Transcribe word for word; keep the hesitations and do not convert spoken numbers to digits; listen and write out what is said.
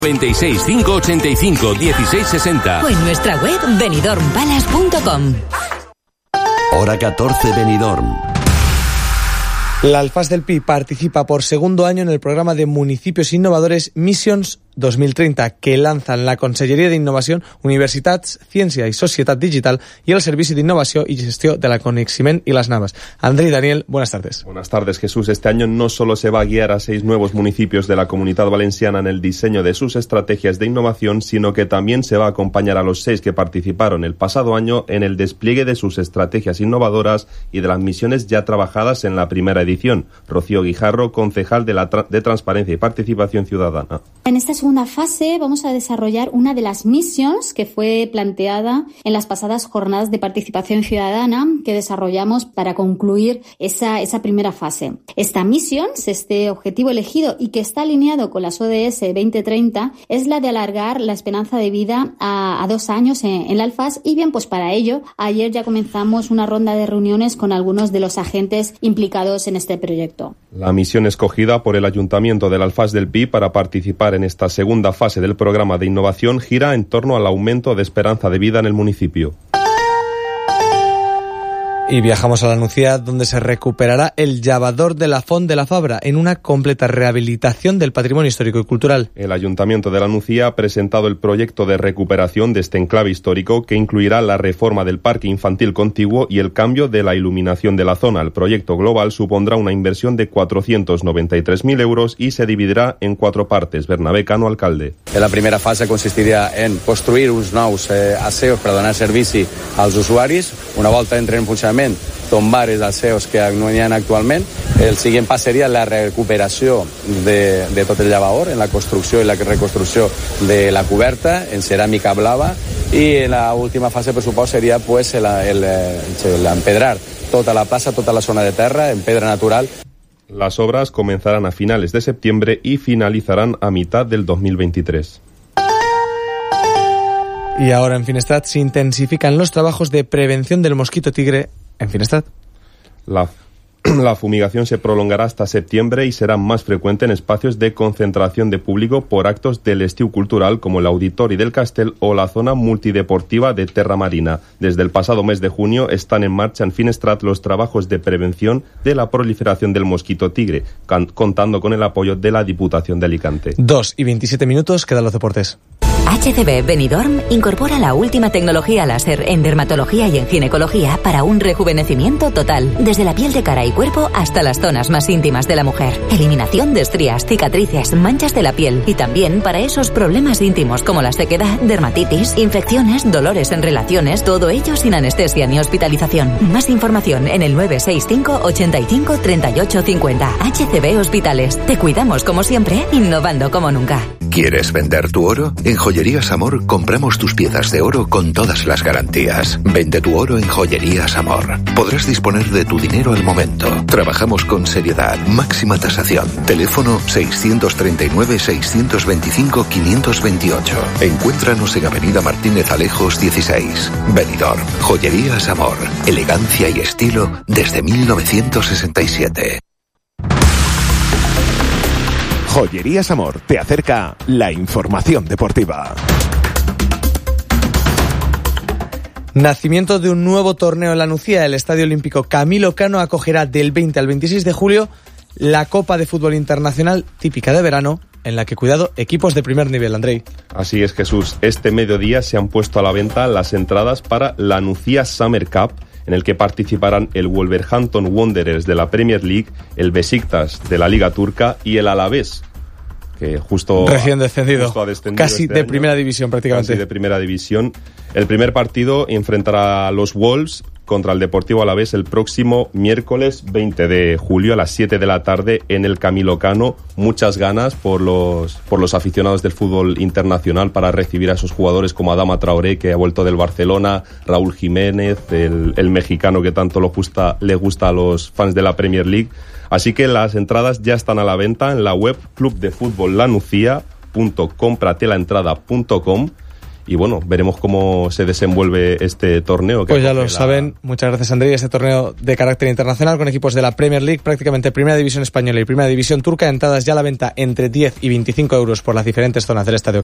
noventa y seis, cinco ochenta y cinco, dieciséis sesenta o en nuestra web benidorm palace punto com. Hora catorce, Benidorm. La Alfaz del Pi participa por segundo año en el programa de municipios innovadores Missions dos mil treinta, que lanzan la Conselleria d'Innovació, Universitats, Ciència i Societat Digital y el Servicio de Innovación y Gestión de la Coneixement y las Navas. André y Daniel, buenas tardes. Buenas tardes, Jesús. Este año no solo se va a guiar a seis nuevos municipios de la Comunidad Valenciana en el diseño de sus estrategias de innovación, sino que también se va a acompañar a los seis que participaron el pasado año en el despliegue de sus estrategias innovadoras y de las misiones ya trabajadas en la primera edición. Rocío Guijarro, concejal de, la tra- de Transparencia y Participación Ciudadana. En esta segunda fase vamos a desarrollar una de las missions que fue planteada en las pasadas jornadas de participación ciudadana que desarrollamos para concluir esa, esa primera fase. Esta misión, este objetivo elegido y que está alineado con las O D S veinte treinta, es la de alargar la esperanza de vida a, a dos años en, en la Alfaz. Y bien, pues para ello, ayer ya comenzamos una ronda de reuniones con algunos de los agentes implicados en este proyecto. La misión escogida por el Ayuntamiento del Alfaz del Pi para participar en esta segunda fase del programa de innovación gira en torno al aumento de esperanza de vida en el municipio. Y viajamos a la Nucía, donde se recuperará el llavador de la Font de la Fabra en una completa rehabilitación del patrimonio histórico y cultural. El Ayuntamiento de la Nucía ha presentado el proyecto de recuperación de este enclave histórico, que incluirá la reforma del parque infantil contiguo y el cambio de la iluminación de la zona. El proyecto global supondrá una inversión de cuatrocientos noventa y tres mil euros y se dividirá en cuatro partes. Bernabé Cano, alcalde. La primera fase consistiria en construir uns nous eh, aseos per donar servici als usuaris. Una volta entren en funcionament, tombar els aseos que no hi ha actualment. El següent pas seria la recuperació de, de tot el llavador, en la construcció i la reconstrucció de la coberta en ceràmica blava, i en la última fase, per supost, seria pues, el, el, el empedrar tota la plaça, tota la zona de terra en pedra natural. Las obras comenzarán a finales de septiembre y finalizarán a mitad del dos mil veintitrés. Y ahora en Finestrat se intensifican los trabajos de prevención del mosquito tigre en Finestrat. La, la fumigación se prolongará hasta septiembre y será más frecuente en espacios de concentración de público por actos del estiu cultural como el Auditori del Castell o la zona multideportiva de Terra Marina. Desde el pasado mes de junio están en marcha en Finestrat los trabajos de prevención de la proliferación del mosquito tigre, can, contando con el apoyo de la Diputación de Alicante. Dos y veintisiete minutos, quedan los deportes. H C B Benidorm incorpora la última tecnología láser en dermatología y en ginecología para un rejuvenecimiento total, desde la piel de cara y cuerpo hasta las zonas más íntimas de la mujer. Eliminación de estrías, cicatrices, manchas de la piel y también para esos problemas íntimos como la sequedad, dermatitis, infecciones, dolores en relaciones, todo ello sin anestesia ni hospitalización. Más información en el nueve seis cinco, ochenta y cinco, treinta y ocho cincuenta. H C B Hospitales. Te cuidamos como siempre, innovando como nunca. ¿Quieres vender tu oro? En Joyerías Amor compramos tus piezas de oro con todas las garantías. Vende tu oro en Joyerías Amor. Podrás disponer de tu dinero al momento. Trabajamos con seriedad, máxima tasación. Teléfono seiscientos treinta y nueve, seiscientos veinticinco, quinientos veintiocho. Encuéntranos en Avenida Martínez Alejos dieciséis. Benidorm. Joyerías Amor. Elegancia y estilo desde mil novecientos sesenta y siete. Joyerías Amor te acerca la información deportiva. Nacimiento de un nuevo torneo en la Nucía. El Estadio Olímpico Camilo Cano acogerá del veinte al veintiséis de julio la Copa de Fútbol Internacional típica de verano, en la que, cuidado, equipos de primer nivel, Andrei. Así es, Jesús. Este mediodía se han puesto a la venta las entradas para la Nucía Summer Cup, en el que participarán el Wolverhampton Wanderers de la Premier League, el Besiktas de la Liga Turca y el Alavés, que justo recién descendido, justo ha descendido casi este de año, primera división prácticamente. Casi de primera división. El primer partido enfrentará a los Wolves contra el Deportivo Alavés el próximo miércoles veinte de julio a las siete de la tarde en el Camilo Cano. Muchas ganas por los por los aficionados del fútbol internacional para recibir a esos jugadores como Adama Traoré, que ha vuelto del Barcelona, Raúl Jiménez, el, el mexicano que tanto lo gusta, le gusta a los fans de la Premier League. Así que las entradas ya están a la venta en la web club de fútbol lanucía punto compratelaentrada punto com. y bueno, veremos cómo se desenvuelve este torneo. Que pues ya lo la... saben. Muchas gracias, André. Este torneo de carácter internacional con equipos de la Premier League, prácticamente Primera División Española y Primera División Turca, entradas ya a la venta entre diez y veinticinco euros por las diferentes zonas del Estadio